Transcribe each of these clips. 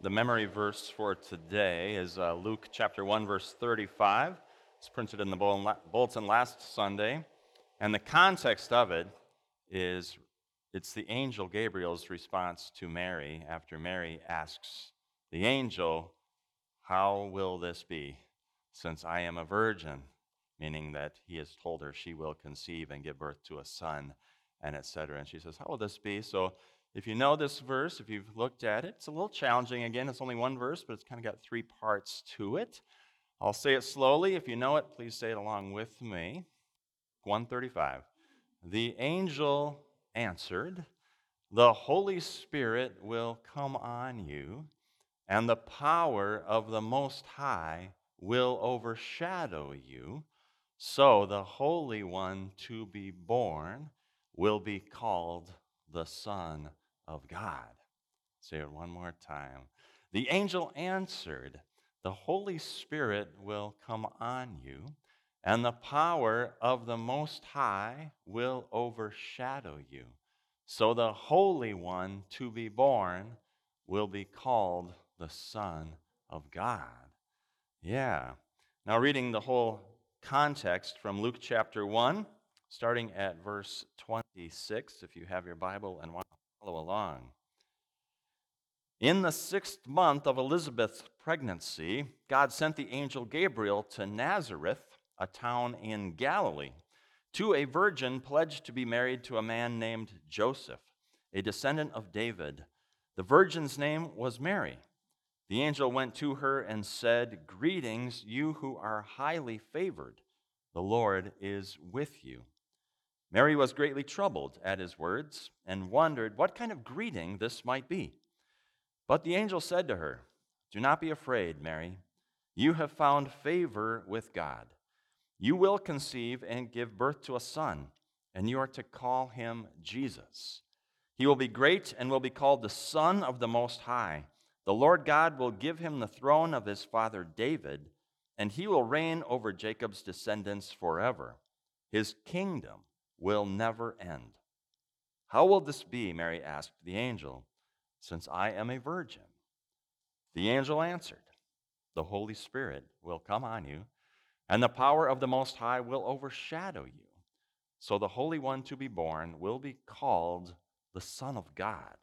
The memory verse for today is Luke chapter 1, verse 35. It's printed in the bulletin last Sunday. And the context of it is it's the angel Gabriel's response to Mary after Mary asks the angel, "How will this be, since I am a virgin?" Meaning that he has told her she will conceive and give birth to a son, and etc. And she says, "How will this be?" So if you know this verse, if you've looked at it, it's a little challenging. Again, it's only one verse, but it's kind of got three parts to it. I'll say it slowly. If you know it, please say it along with me. 135. The angel answered, "The Holy Spirit will come on you, and the power of the Most High will overshadow you. So the Holy One to be born will be called the Son of God." Say it one more time. The angel answered, "The Holy Spirit will come on you, and the power of the Most High will overshadow you. So the Holy One to be born will be called the Son of God." Yeah. Now, reading the whole context from Luke chapter 1, starting at verse 26, if you have your Bible and want to follow along. In the 6th month of Elizabeth's pregnancy, God sent the angel Gabriel to Nazareth, a town in Galilee, to a virgin pledged to be married to a man named Joseph, a descendant of David. The virgin's name was Mary. The angel went to her and said, "Greetings, you who are highly favored. The Lord is with you." Mary was greatly troubled at his words and wondered what kind of greeting this might be. But the angel said to her, "Do not be afraid, Mary. You have found favor with God. You will conceive and give birth to a son, and you are to call him Jesus. He will be great and will be called the Son of the Most High. The Lord God will give him the throne of his father David, and he will reign over Jacob's descendants forever. His kingdom will never end." "How will this be?" Mary asked the angel, "since I am a virgin?" The angel answered, "The Holy Spirit will come on you, and the power of the Most High will overshadow you. So the Holy One to be born will be called the Son of God.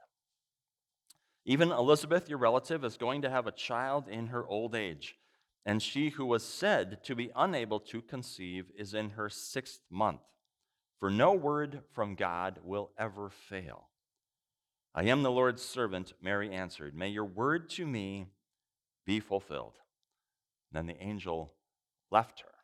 Even Elizabeth, your relative, is going to have a child in her old age, and she who was said to be unable to conceive is in her 6th month. For no word from God will ever fail." "I am the Lord's servant," Mary answered. "May your word to me be fulfilled." Then the angel left her.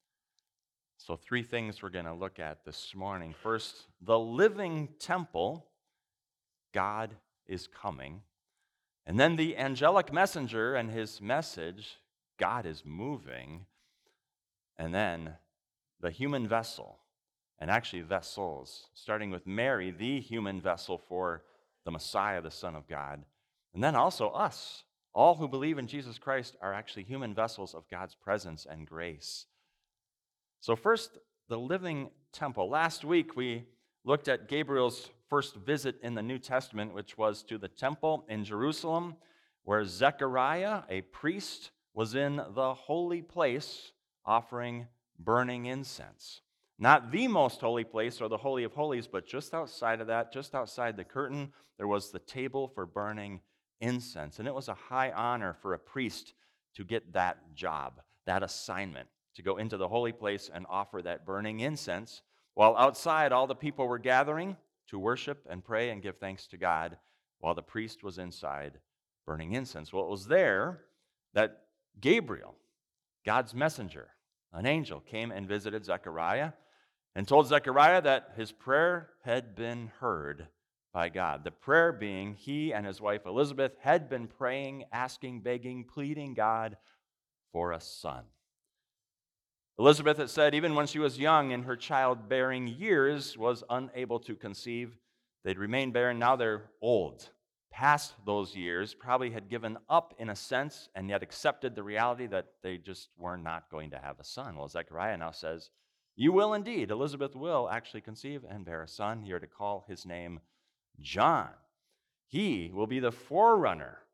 So, three things we're going to look at this morning. First, the living temple, God is coming. And then the angelic messenger and his message, God is moving. And then the human vessel, and actually vessels, starting with Mary, the human vessel for the Messiah, the Son of God. And then also us. All who believe in Jesus Christ are actually human vessels of God's presence and grace. So first, the living temple. Last week, we looked at Gabriel's first visit in the New Testament, which was to the temple in Jerusalem, where Zechariah, a priest, was in the holy place offering burning incense. Not the most holy place or the Holy of Holies, but just outside of that, just outside the curtain, there was the table for burning incense. And it was a high honor for a priest to get that job, that assignment, to go into the holy place and offer that burning incense, while outside all the people were gathering to worship and pray and give thanks to God, while the priest was inside burning incense. Well, it was there that Gabriel, God's messenger, an angel, came and visited Zechariah and told Zechariah that his prayer had been heard by God. The prayer being he and his wife Elizabeth had been praying, asking, begging, pleading God for a son. Elizabeth, it said, even when she was young in her childbearing years, was unable to conceive. They'd remained barren. Now they're old, past those years, probably had given up in a sense, and yet accepted the reality that they just were not going to have a son. Well, Zechariah now says, "You will indeed. Elizabeth will actually conceive and bear a son. You're to call his name John. He will be the forerunner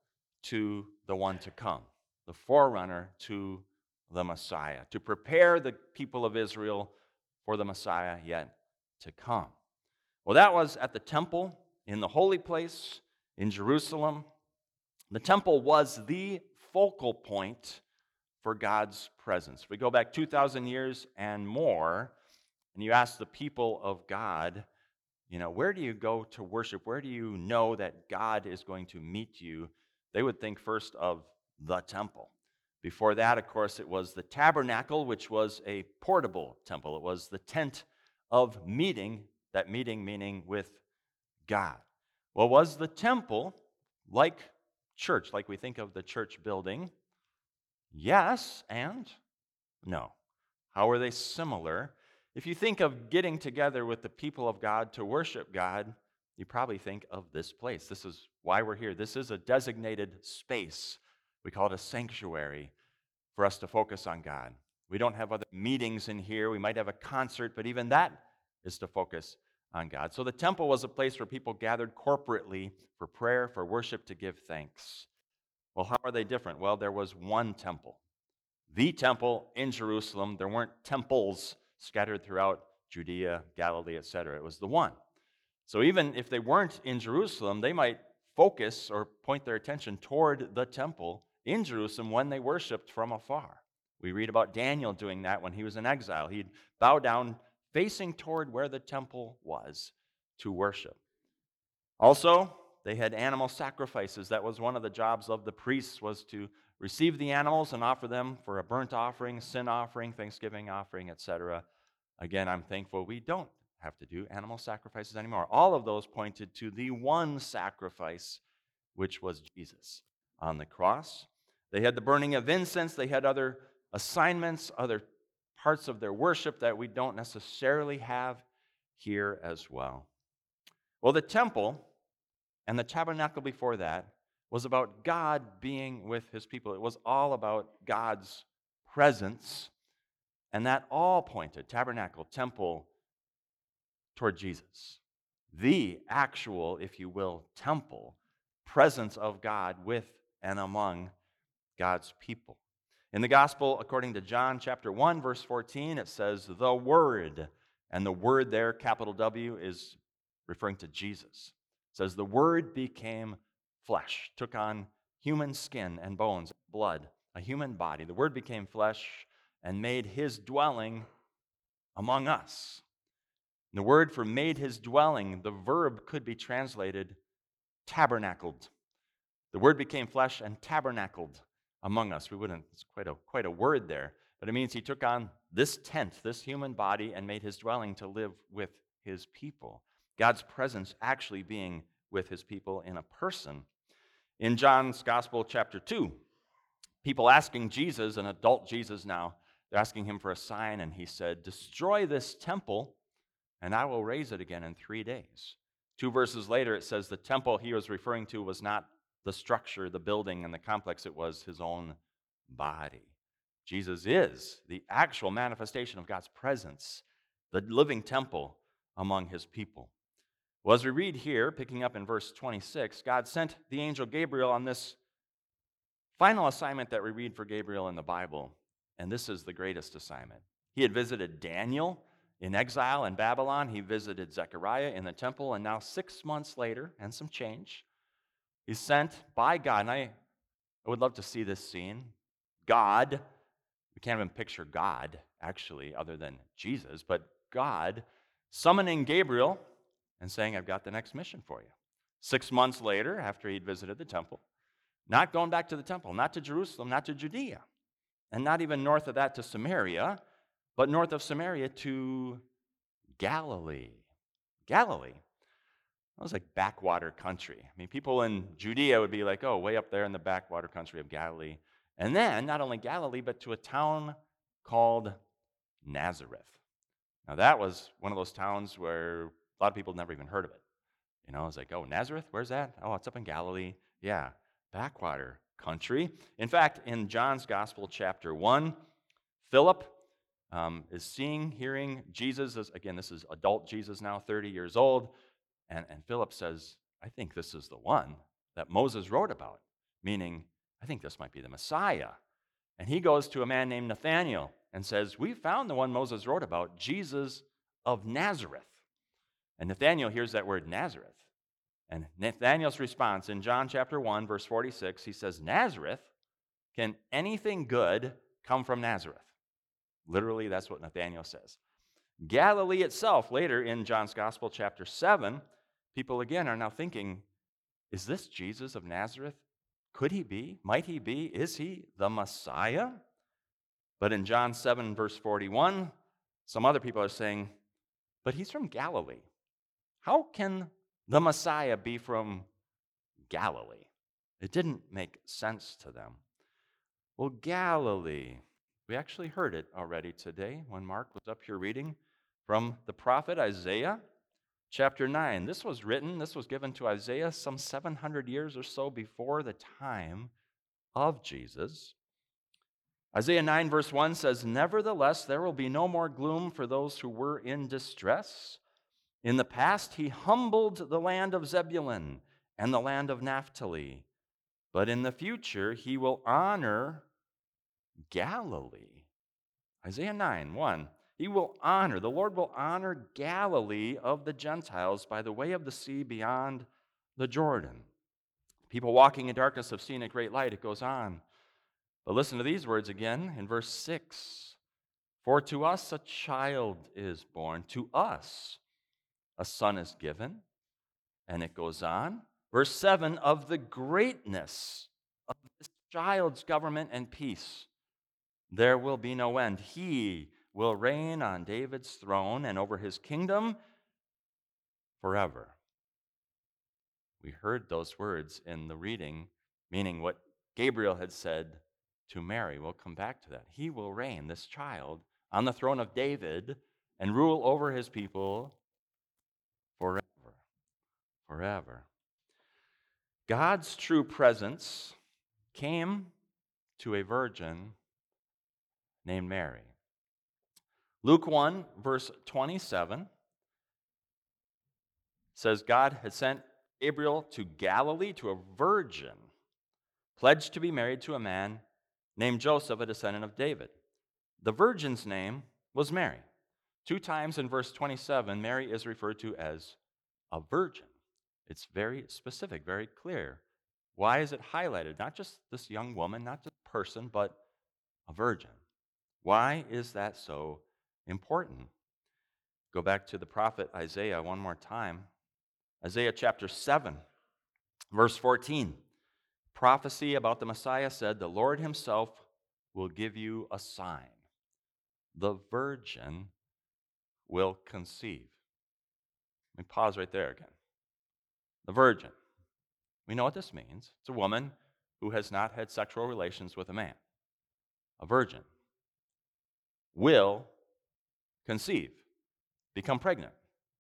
to the one to come, the forerunner to the Messiah, to prepare the people of Israel for the Messiah yet to come. Well, that was at the temple in the holy place in Jerusalem. The temple was the focal point for God's presence. If we go back 2,000 years and more, and you ask the people of God, where do you go to worship? Where do you know that God is going to meet you? They would think first of the temple. Before that, of course, it was the tabernacle, which was a portable temple. It was the tent of meeting, that meeting meaning with God. Well, was the temple like church, like we think of the church building? Yes and no. How are they similar? If you think of getting together with the people of God to worship God, you probably think of this place. This is why we're here. This is a designated space. We call it a sanctuary for us to focus on God. We don't have other meetings in here. We might have a concert, but even that is to focus on God. So the temple was a place where people gathered corporately for prayer, for worship, to give thanks. Well, how are they different? Well, there was one temple. The temple in Jerusalem. There weren't temples scattered throughout Judea, Galilee, etc. It was the one. So even if they weren't in Jerusalem, they might focus or point their attention toward the temple in Jerusalem when they worshiped from afar. We read about Daniel doing that when he was in exile. He'd bow down facing toward where the temple was to worship. Also, they had animal sacrifices. That was one of the jobs of the priests, was to receive the animals and offer them for a burnt offering, sin offering, Thanksgiving offering, etc. Again, I'm thankful we don't have to do animal sacrifices anymore. All of those pointed to the one sacrifice, which was Jesus on the cross. They had the burning of incense. They had other assignments, other parts of their worship that we don't necessarily have here as well. Well, the temple and the tabernacle before that was about God being with his people. It was all about God's presence, and that all pointed, tabernacle, temple, toward Jesus. The actual, if you will, temple, presence of God with and among God's people. In the gospel, according to John chapter 1, verse 14, it says, the Word, and the word there, capital W, is referring to Jesus. It says, the Word became flesh, took on human skin and bones, blood, a human body. The Word became flesh and made his dwelling among us. The word for made his dwelling, the verb could be translated tabernacled. The word became flesh and tabernacled among us. It's quite a word there, but it means he took on this tent, this human body, and made his dwelling to live with his people. God's presence actually being with his people in a person. In John's Gospel, chapter 2, people asking Jesus, an adult Jesus now, they're asking him for a sign, and he said, destroy this temple, and I will raise it again in 3 days. 2 verses later, it says the temple he was referring to was not the structure, the building, and the complex. It was his own body. Jesus is the actual manifestation of God's presence, the living temple among his people. Well, as we read here, picking up in verse 26, God sent the angel Gabriel on this final assignment that we read for Gabriel in the Bible, and this is the greatest assignment. He had visited Daniel in exile in Babylon. He visited Zechariah in the temple, and now 6 months later, and some change, he's sent by God. And I would love to see this scene. God, we can't even picture God, actually, other than Jesus, but God summoning Gabriel and saying, I've got the next mission for you. 6 months later, after he'd visited the temple, not going back to the temple, not to Jerusalem, not to Judea, and not even north of that to Samaria, but north of Samaria to Galilee. Galilee. That was like backwater country. I mean, people in Judea would be like, oh, way up there in the backwater country of Galilee. And then, not only Galilee, but to a town called Nazareth. Now, that was one of those towns where a lot of people never even heard of it. It's like, oh, Nazareth? Where's that? Oh, it's up in Galilee. Yeah, backwater country. In fact, in John's Gospel, chapter 1, Philip is hearing Jesus. Again, this is adult Jesus now, 30 years old. And Philip says, I think this is the one that Moses wrote about. meaning, I think this might be the Messiah. And he goes to a man named Nathanael and says, we found the one Moses wrote about, Jesus of Nazareth. And Nathanael hears that word Nazareth. And Nathanael's response in John chapter 1, verse 46, he says, Nazareth? Can anything good come from Nazareth? Literally, that's what Nathanael says. Galilee itself, later in John's Gospel, chapter 7, people again are now thinking, is this Jesus of Nazareth? Could he be? Might he be? Is he the Messiah? But in John 7, verse 41, some other people are saying, but he's from Galilee. How can the Messiah be from Galilee? It didn't make sense to them. Well, Galilee, we actually heard it already today when Mark was up here reading from the prophet Isaiah, chapter 9. This was given to Isaiah some 700 years or so before the time of Jesus. Isaiah 9, verse 1 says, nevertheless, there will be no more gloom for those who were in distress. In the past, he humbled the land of Zebulun and the land of Naphtali. But in the future, he will honor Galilee. Isaiah 9, 1. The Lord will honor Galilee of the Gentiles by the way of the sea beyond the Jordan. People walking in darkness have seen a great light. It goes on. But listen to these words again in verse 6. For to us a child is born, to us a son is given. And it goes on. Verse 7, of the greatness of this child's government and peace, there will be no end. He will reign on David's throne and over his kingdom forever. We heard those words in the reading, meaning what Gabriel had said to Mary. We'll come back to that. He will reign, this child, on the throne of David and rule over his people forever. Forever. God's true presence came to a virgin named Mary. Luke 1, verse 27 says God had sent Gabriel to Galilee to a virgin pledged to be married to a man named Joseph, a descendant of David. The virgin's name was Mary. 2 times in verse 27, Mary is referred to as a virgin. It's very specific, very clear. Why is it highlighted? Not just this young woman, not just a person, but a virgin. Why is that so important? Go back to the prophet Isaiah one more time. Isaiah chapter 7, verse 14. Prophecy about the Messiah said, the Lord himself will give you a sign. The virgin will conceive. Let me pause right there again. The virgin. We know what this means. It's a woman who has not had sexual relations with a man. A virgin will conceive, become pregnant.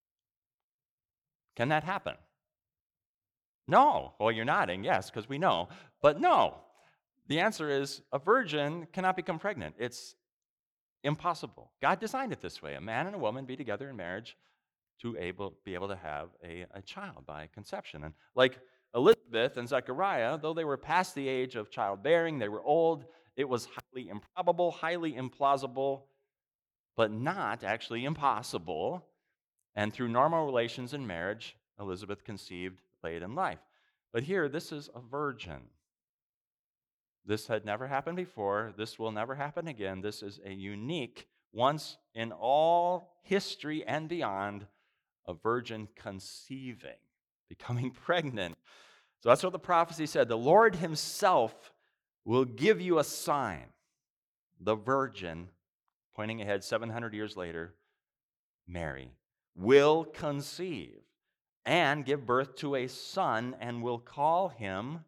Can that happen? No. Well, you're nodding, yes, because we know. But no. The answer is a virgin cannot become pregnant. It's impossible. God designed it this way. A man and a woman be together in marriage to be able to have a child by conception. And like Elizabeth and Zechariah, though they were past the age of childbearing, they were old, it was highly improbable, highly implausible, but not actually impossible. And through normal relations in marriage, Elizabeth conceived late in life. But here, this is a virgin. This had never happened before. This will never happen again. This is a unique, once in all history and beyond, a virgin conceiving, becoming pregnant. So that's what the prophecy said. The Lord himself will give you a sign. The virgin, pointing ahead 700 years later, Mary, will conceive and give birth to a son and will call him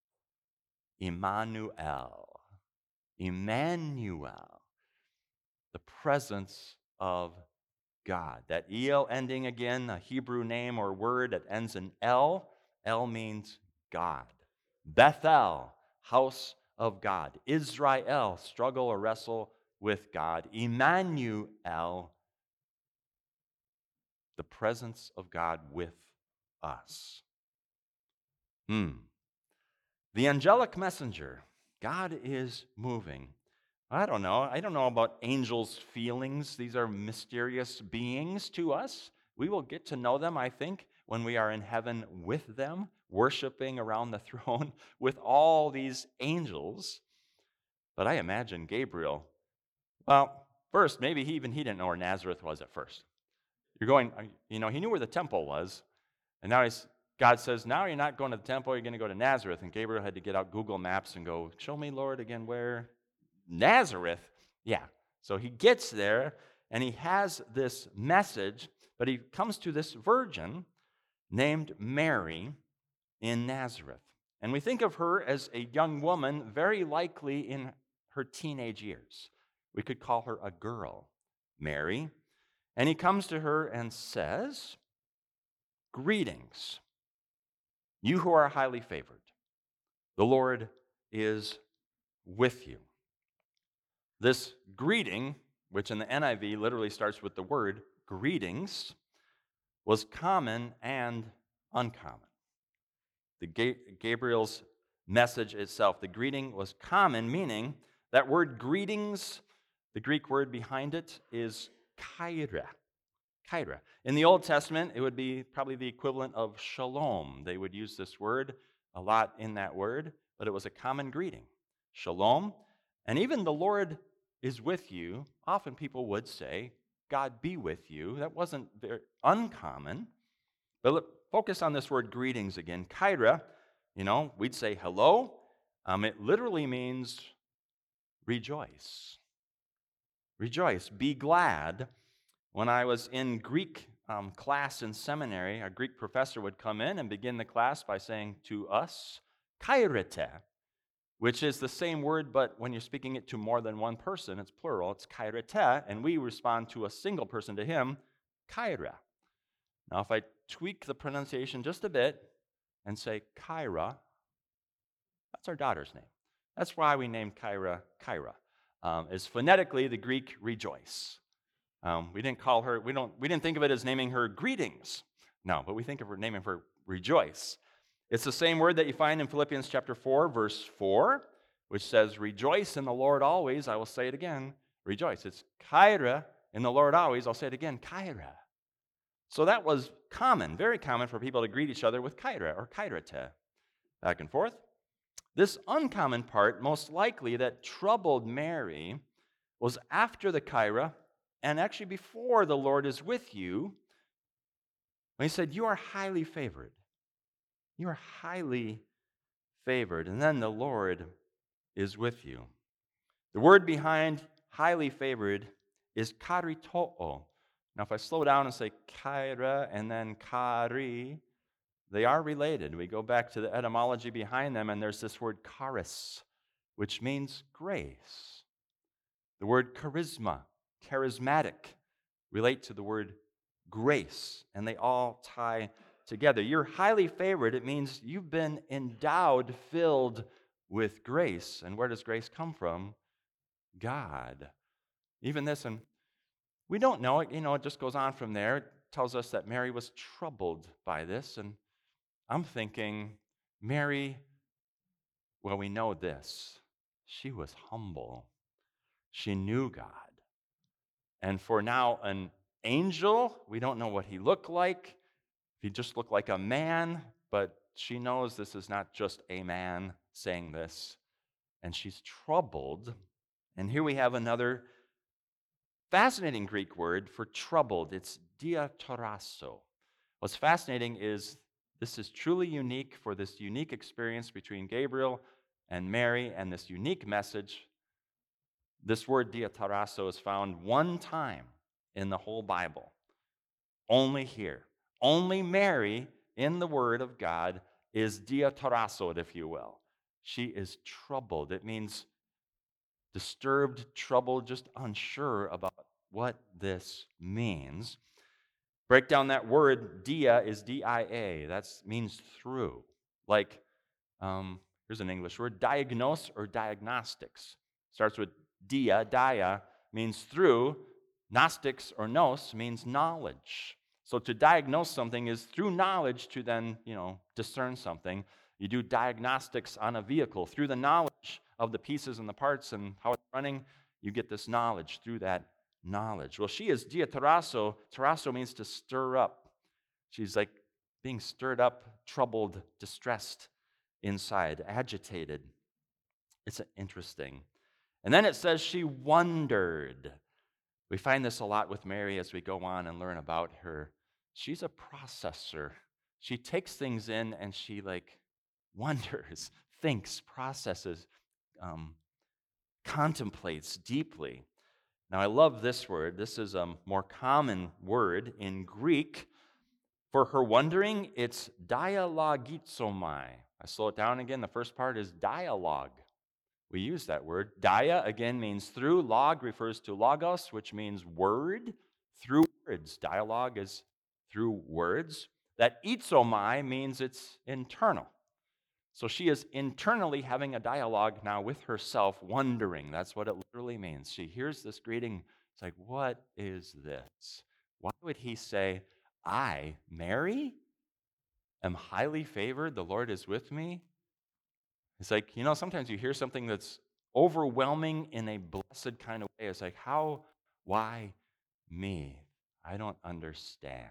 Emmanuel. Emmanuel, the presence of God. That El ending again, a Hebrew name or word that ends in El. El means God. Bethel, house of God. Israel, struggle or wrestle with God. Emmanuel, the presence of God with us. The angelic messenger. God is moving. I don't know. I don't know about angels' feelings. These are mysterious beings to us. We will get to know them, I think, when we are in heaven with them, worshiping around the throne with all these angels. But I imagine Gabriel, well, first, maybe he didn't know where Nazareth was at first. You're going, he knew where the temple was, and now God says, now you're not going to the temple, you're going to go to Nazareth. And Gabriel had to get out Google Maps and go, show me, Lord, again, where? Nazareth? Yeah. So he gets there, and he has this message, but he comes to this virgin named Mary in Nazareth. And we think of her as a young woman, very likely in her teenage years. We could call her a girl, Mary. And he comes to her and says, greetings, you who are highly favored. The Lord is with you. This greeting, which in the NIV literally starts with the word greetings, was common and uncommon. Gabriel's message itself, the greeting was common, meaning that word greetings, the Greek word behind it is kaira. Kaira. In the Old Testament, it would be probably the equivalent of shalom. They would use this word a lot in that word, but it was a common greeting. Shalom. And even the Lord is with you. Often people would say, God be with you. That wasn't very uncommon. But focus on this word greetings again. Kaira, we'd say hello. It literally means rejoice. Rejoice. Be glad. When I was in Greek class in seminary, a Greek professor would come in and begin the class by saying to us, kairete, which is the same word, but when you're speaking it to more than one person, it's plural, it's kairete, and we respond to a single person, to him, kaira. Now, if I tweak the pronunciation just a bit and say Kyra, that's our daughter's name. That's why we named Kyra Kyra. Is phonetically the Greek rejoice. We didn't call her, we didn't think of it as naming her greetings. No, but we think of her naming her rejoice. It's the same word that you find in Philippians chapter 4, verse 4, which says, rejoice in the Lord always. I will say it again, rejoice. It's Kyra in the Lord always. I'll say it again, Kyra. So that was common, very common for people to greet each other with Kyra or Kairate, back and forth. This uncommon part, most likely that troubled Mary, was after the Kyra and actually before the Lord is with you, when he said, you are highly favored. You are highly favored. And then the Lord is with you. The word behind highly favored is karitoo. Now, if I slow down and say kaira and then kari, they are related. We go back to the etymology behind them, and there's this word charis, which means grace. The word charisma, charismatic, relate to the word grace, and they all tie together. You're highly favored. It means you've been endowed, filled with grace. And where does grace come from? God. Even this, and we don't know it, it just goes on from there. It tells us that Mary was troubled by this, and I'm thinking, Mary, well, we know this. She was humble. She knew God. And for now, an angel, we don't know what he looked like. He just looked like a man, but she knows this is not just a man saying this. And she's troubled. And here we have another fascinating Greek word for troubled. It's diatarasso. What's fascinating is this is truly unique for this unique experience between Gabriel and Mary and this unique message. This word diatarasso is found one time in the whole Bible. Only here. Only Mary in the Word of God is diatarasso, if you will. She is troubled. It means disturbed, troubled, just unsure about what this means. Break down that word, dia is D-I-A. That means through. Like, here's an English word, diagnose or diagnostics. Starts with dia means through. Gnostics or nous means knowledge. So to diagnose something is through knowledge to then, discern something. You do diagnostics on a vehicle. Through the knowledge of the pieces and the parts and how it's running, you get this knowledge through that knowledge. Well, she is diatarasso. Tarasso means to stir up. She's like being stirred up, troubled, distressed inside, agitated. It's interesting. And then it says she wondered. We find this a lot with Mary as we go on and learn about her. She's a processor. She takes things in and she wonders, thinks, processes, contemplates deeply. Now, I love this word. This is a more common word in Greek. For her wondering, it's dialogizomai. I slow it down again. The first part is dialogue. We use that word. Dia, again, means through. Log refers to logos, which means word. Through words. Dialogue is through words. That itzomai means it's internal. So she is internally having a dialogue now with herself, wondering. That's what it literally means. She hears this greeting. It's like, what is this? Why would he say, I, Mary, am highly favored? The Lord is with me. It's like, sometimes you hear something that's overwhelming in a blessed kind of way. It's like, how, why me? I don't understand.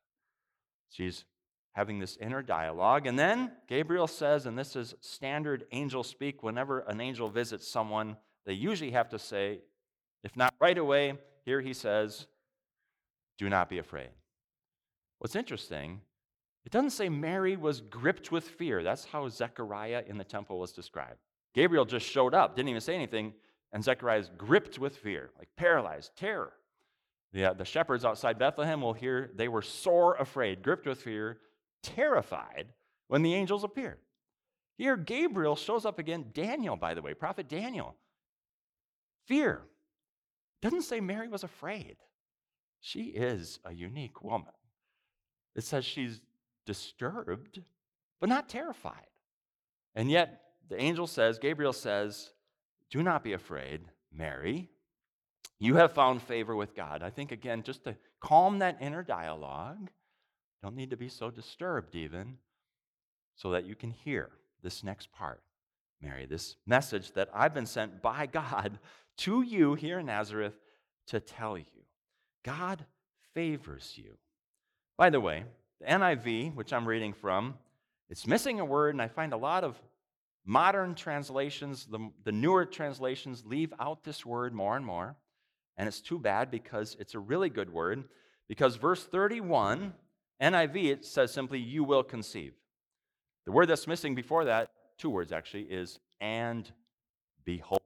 She's having this inner dialogue. And then Gabriel says, and this is standard angel speak, whenever an angel visits someone, they usually have to say, if not right away, here he says, do not be afraid. What's interesting, it doesn't say Mary was gripped with fear. That's how Zechariah in the temple was described. Gabriel just showed up, didn't even say anything, and Zechariah is gripped with fear, like paralyzed, terror. The shepherds outside Bethlehem will hear they were sore afraid, gripped with fear, terrified when the angels appeared. Here, Gabriel shows up again. Daniel, by the way, prophet Daniel. Fear. Doesn't say Mary was afraid. She is a unique woman. It says she's disturbed, but not terrified. And yet, the angel says, Gabriel says, do not be afraid, Mary. You have found favor with God. I think, again, just to calm that inner dialogue, don't need to be so disturbed even, so that you can hear this next part, Mary, this message that I've been sent by God to you here in Nazareth to tell you. God favors you. By the way, the NIV, which I'm reading from, it's missing a word, and I find a lot of modern translations, the newer translations, leave out this word more and more. And it's too bad because it's a really good word. Because verse 31, NIV, it says simply, you will conceive. The word that's missing before that, two words actually, is and behold.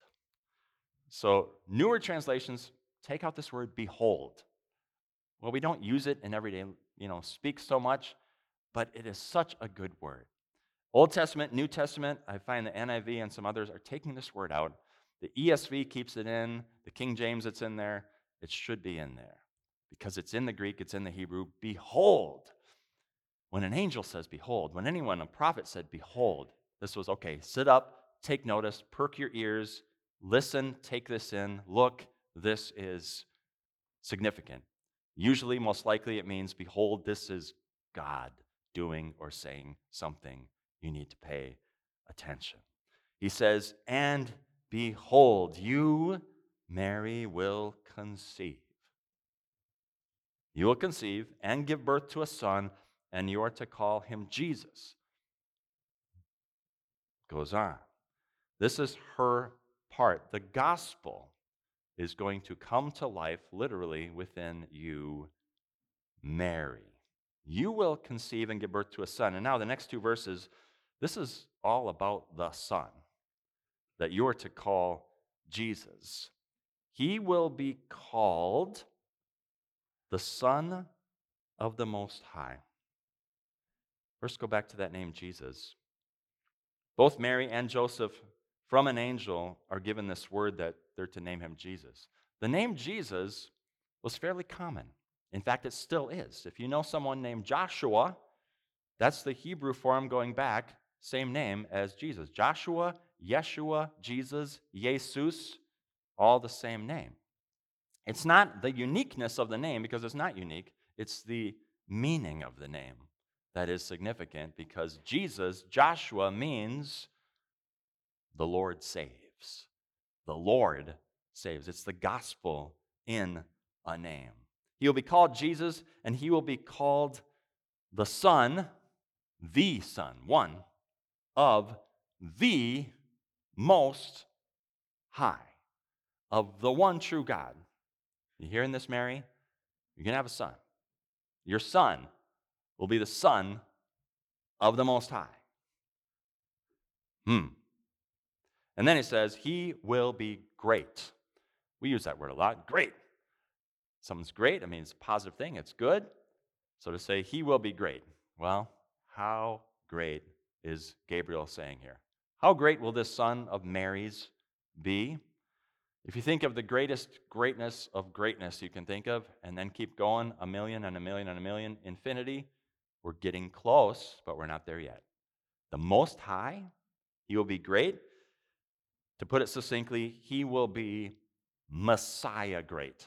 So newer translations take out this word behold. Well, we don't use it in everyday, speak so much, but it is such a good word. Old Testament, New Testament, I find the NIV and some others are taking this word out. The ESV keeps it in. The King James, it's in there. It should be in there because it's in the Greek, it's in the Hebrew. Behold. When an angel says behold, when a prophet said behold, this was, okay, sit up, take notice, perk your ears, listen, take this in, look, this is significant. Usually, most likely, it means, behold, this is God doing or saying something. You need to pay attention. He says, and behold, you, Mary, will conceive. You will conceive and give birth to a son, and you are to call him Jesus. Goes on. This is her part. The gospel is going to come to life literally within you, Mary. You will conceive and give birth to a son. And now the next two verses, this is all about the son that you are to call Jesus. He will be called the Son of the Most High. First, go back to that name, Jesus. Both Mary and Joseph, from an angel, are given this word that they're to name him Jesus. The name Jesus was fairly common. In fact, it still is. If you know someone named Joshua, that's the Hebrew form going back, same name as Jesus. Joshua, Yeshua, Jesus, Jesus, all the same name. It's not the uniqueness of the name, because it's not unique. It's the meaning of the name that is significant because Joshua means the Lord saves. The Lord saves. It's the gospel in a name. He will be called Jesus, and he will be called the Son, one of the Most High, of the one true God. You hearing this, Mary? You're going to have a son. Your son will be the Son of the Most High. And then he says, he will be great. We use that word a lot. Great. Something's great. I mean, it's a positive thing. It's good. So to say he will be great. Well, how great is Gabriel saying here? How great will this son of Mary's be? If you think of the greatest greatness of greatness you can think of, and then keep going, a million and a million and a million, infinity, we're getting close, but we're not there yet. The Most High, he will be great. To put it succinctly, he will be Messiah great,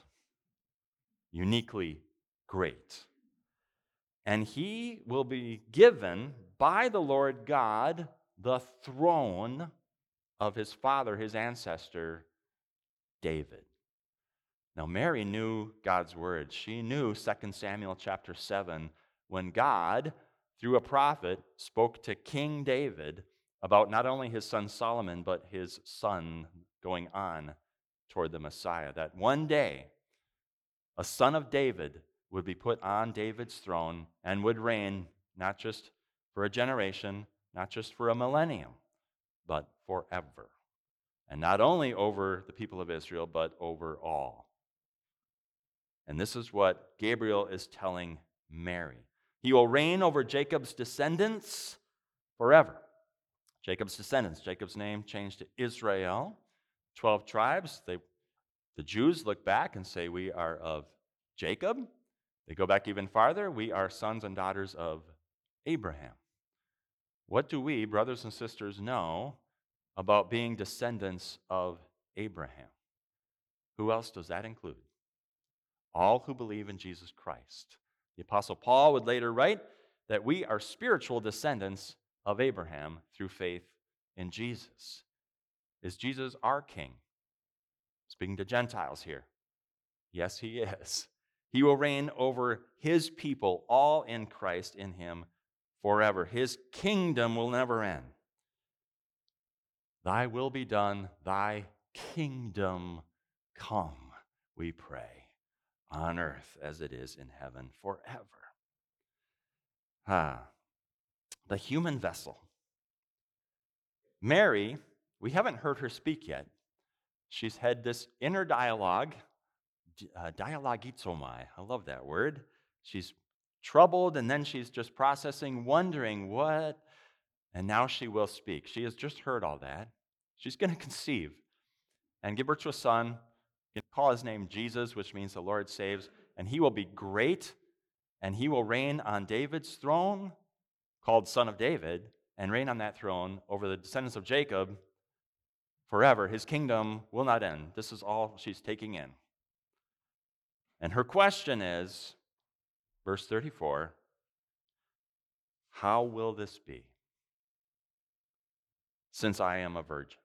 uniquely great. And he will be given by the Lord God the throne of his father, his ancestor, David. Now, Mary knew God's word. She knew 2 Samuel chapter 7, when God, through a prophet, spoke to King David about not only his son Solomon, but his son going on toward the Messiah. That one day, a son of David would be put on David's throne and would reign not just for a generation, not just for a millennium, but forever. And not only over the people of Israel, but over all. And this is what Gabriel is telling Mary. He will reign over Jacob's descendants forever. Jacob's descendants, Jacob's name changed to Israel. 12 tribes. The Jews look back and say, we are of Jacob. They go back even farther. We are sons and daughters of Abraham. What do we, brothers and sisters, know about being descendants of Abraham? Who else does that include? All who believe in Jesus Christ. The Apostle Paul would later write that we are spiritual descendants of Abraham through faith in Jesus. Is Jesus our king? Speaking to Gentiles here. Yes, he is. He will reign over his people, all in Christ, in him, forever. His kingdom will never end. Thy will be done, thy kingdom come, we pray, on earth as it is in heaven forever. The human vessel. Mary, we haven't heard her speak yet. She's had this inner dialogue, dialogizomai. I love that word. She's troubled, and then she's just processing, wondering what, and now she will speak. She has just heard all that. She's going to conceive and give birth to a son. You call his name Jesus, which means the Lord saves, and he will be great, and he will reign on David's throne, called Son of David, and reign on that throne over the descendants of Jacob forever. His kingdom will not end. This is all she's taking in. And her question is, verse 34, how will this be, since I am a virgin?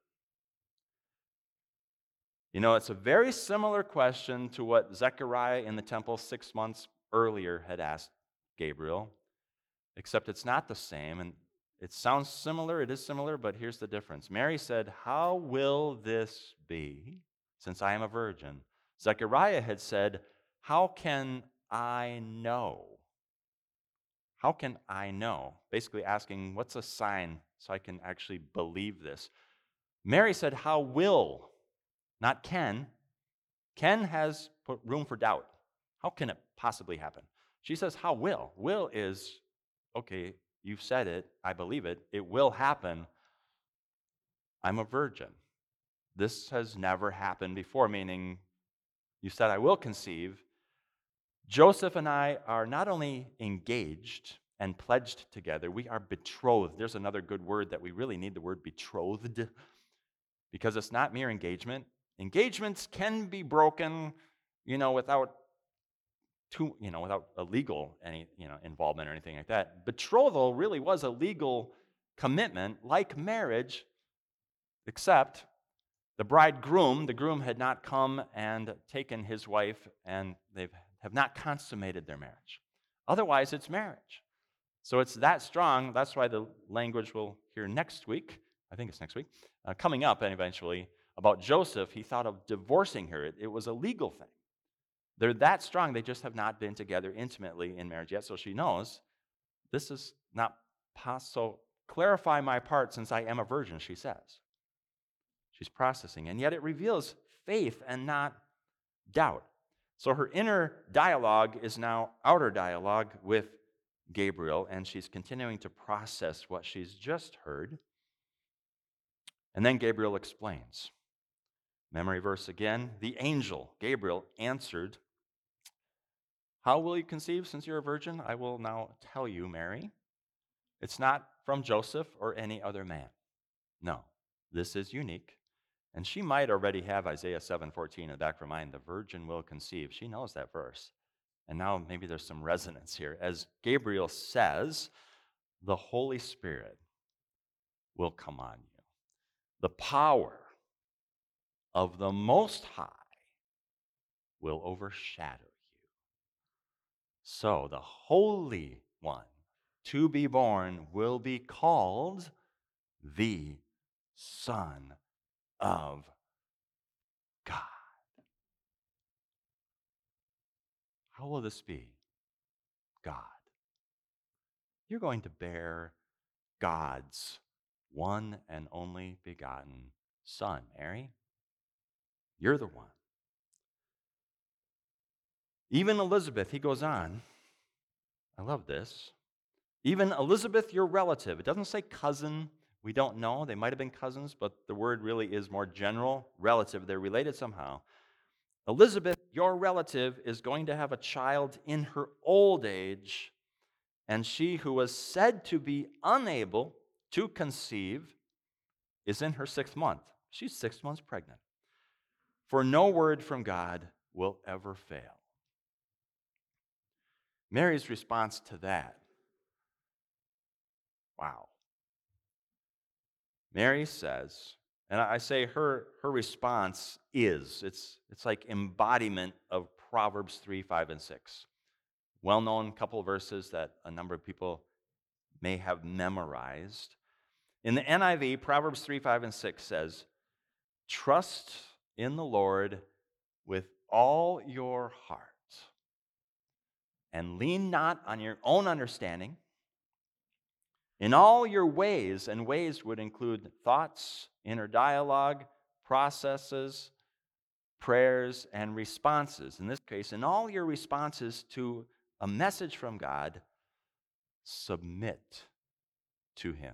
You know, it's a very similar question to what Zechariah in the temple 6 months earlier had asked Gabriel, except it's not the same, and it sounds similar, it is similar, but here's the difference. Mary said, how will this be, since I am a virgin? Zechariah had said, how can I know? How can I know? Basically asking, what's a sign so I can actually believe this? Mary said, how will, not can. Can has put room for doubt. How can it possibly happen? She says, how will? Will is, okay, you've said it, I believe it, it will happen. I'm a virgin. This has never happened before, meaning you said I will conceive. Joseph and I are not only engaged and pledged together, we are betrothed. There's another good word that we really need, the word betrothed, because it's not mere engagement. Engagements can be broken, without without a legal involvement or anything like that. Betrothal really was a legal commitment, like marriage, except the groom had not come and taken his wife, and they have not consummated their marriage. Otherwise, it's marriage. So it's that strong. That's why the language we'll hear next week, I think it's next week, coming up and eventually, about Joseph, he thought of divorcing her. It was a legal thing. They're that strong, they just have not been together intimately in marriage yet. So she knows this is not possible. Clarify my part since I am a virgin, she says. She's processing. And yet it reveals faith and not doubt. So her inner dialogue is now outer dialogue with Gabriel, and she's continuing to process what she's just heard. And then Gabriel explains. Memory verse again. The angel, Gabriel, answered, "How will you conceive since you're a virgin? I will now tell you, Mary. It's not from Joseph or any other man. No, this is unique." And she might already have Isaiah 7:14 in the back of her mind. The virgin will conceive. She knows that verse. And now maybe there's some resonance here. As Gabriel says, the Holy Spirit will come on you. The power of the Most High will overshadow you. So the Holy One to be born will be called the Son of God. How will this be? God. You're going to bear God's one and only begotten Son, Mary. You're the one. Even Elizabeth, he goes on. I love this. Even Elizabeth, your relative. It doesn't say cousin. We don't know. They might have been cousins, but the word really is more general, relative. They're related somehow. Elizabeth, your relative, is going to have a child in her old age, and she who was said to be unable to conceive is in her 6th month. She's 6 months pregnant. For no word from God will ever fail. Mary's response to that, wow. Mary says, and I say her response is, it's like embodiment of Proverbs 3, 5, and 6. Well-known couple of verses that a number of people may have memorized. In the NIV, Proverbs 3, 5, and 6 says, "Trust in the Lord with all your heart, and lean not on your own understanding. In all your ways," and ways would include thoughts, inner dialogue, processes, prayers, and responses. In this case, in all your responses to a message from God, submit to Him,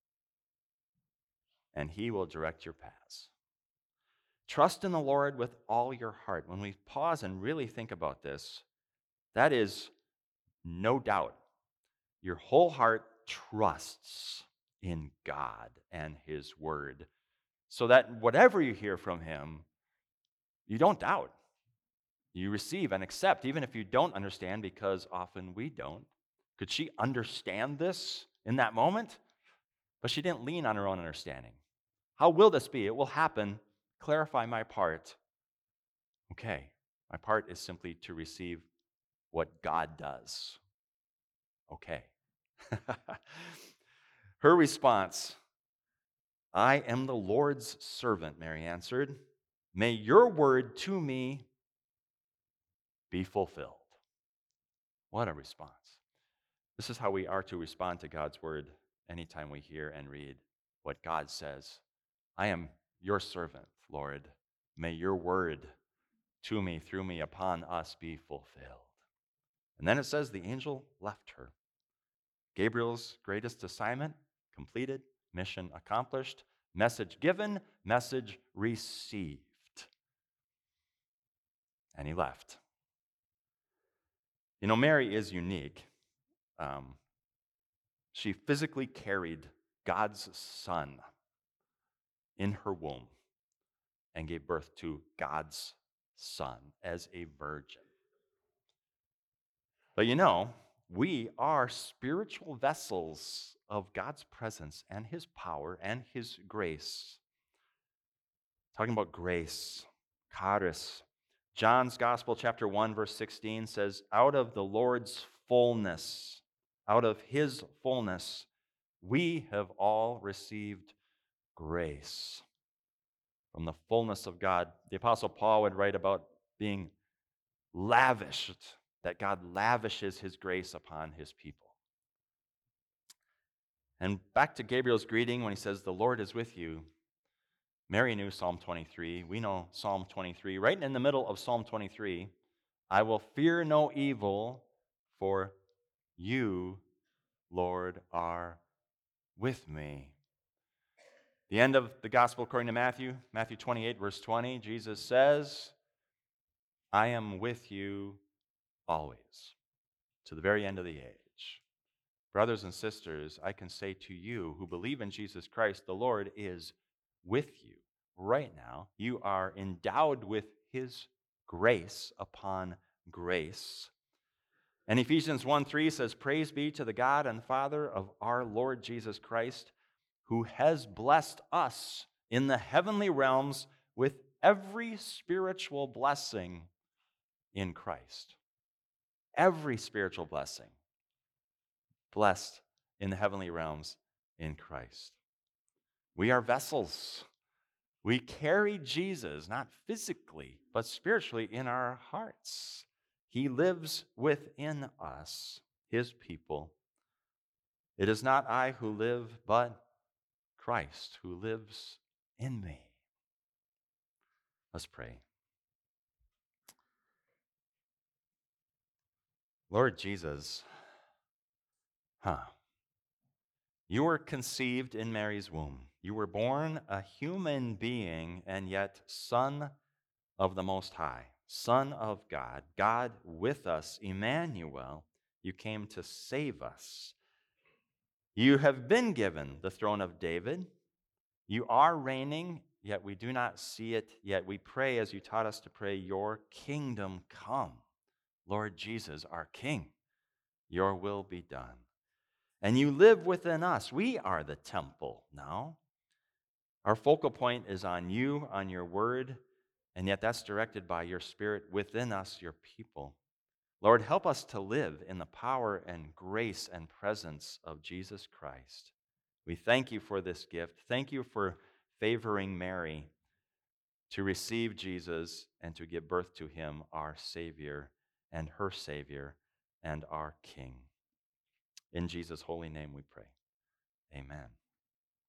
and He will direct your paths. Trust in the Lord with all your heart. When we pause and really think about this, that is no doubt. Your whole heart trusts in God and His Word, so that whatever you hear from Him, you don't doubt. You receive and accept, even if you don't understand, because often we don't. Could she understand this in that moment? But she didn't lean on her own understanding. How will this be? It will happen. Clarify my part. Okay, my part is simply to receive what God does. Okay. Her response, "I am the Lord's servant," Mary answered. "May your word to me be fulfilled." What a response. This is how we are to respond to God's word anytime we hear and read what God says. "I am your servant, Lord. May your word to me, through me, upon us be fulfilled." And then it says the angel left her. Gabriel's greatest assignment completed, mission accomplished, message given, message received. And he left. You know, Mary is unique. She physically carried God's Son in her womb and gave birth to God's Son as a virgin. But you know, we are spiritual vessels of God's presence and His power and His grace. Talking about grace, charis. John's Gospel, chapter 1, verse 16 says, out of the Lord's fullness, out of His fullness, we have all received grace. From the fullness of God. The Apostle Paul would write about being lavished, that God lavishes His grace upon His people. And back to Gabriel's greeting when he says, the Lord is with you. Mary knew Psalm 23. We know Psalm 23. Right in the middle of Psalm 23, I will fear no evil, for you, Lord, are with me. The end of the Gospel according to Matthew, Matthew 28, verse 20, Jesus says, I am with you always, to the very end of the age. Brothers and sisters, I can say to you who believe in Jesus Christ, the Lord is with you right now. You are endowed with His grace upon grace. And Ephesians 1:3 says, praise be to the God and Father of our Lord Jesus Christ, who has blessed us in the heavenly realms with every spiritual blessing in Christ. Every spiritual blessing blessed in the heavenly realms in Christ. We are vessels. We carry Jesus, not physically, but spiritually in our hearts. He lives within us, His people. It is not I who live, but Christ who lives in me. Let's pray. Lord Jesus, you were conceived in Mary's womb. You were born a human being and yet Son of the Most High, Son of God, God with us, Emmanuel. You came to save us. You have been given the throne of David. You are reigning, yet we do not see it. Yet we pray, as you taught us to pray, your kingdom come. Lord Jesus, our King, your will be done. And you live within us. We are the temple now. Our focal point is on you, on your word, and yet that's directed by your Spirit within us, your people. Lord, help us to live in the power and grace and presence of Jesus Christ. We thank you for this gift. Thank you for favoring Mary to receive Jesus and to give birth to him, our Savior and her Savior and our King. In Jesus' holy name we pray. Amen.